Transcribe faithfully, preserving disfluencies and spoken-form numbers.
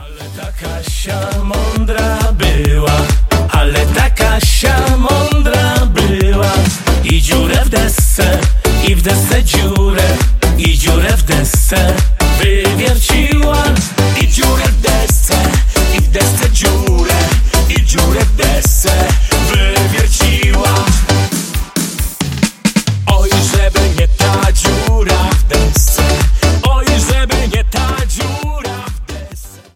Ale ta Kasia mądra była, ale ta Kasia mądra była. I dziurę w desce, i w desce dziurę.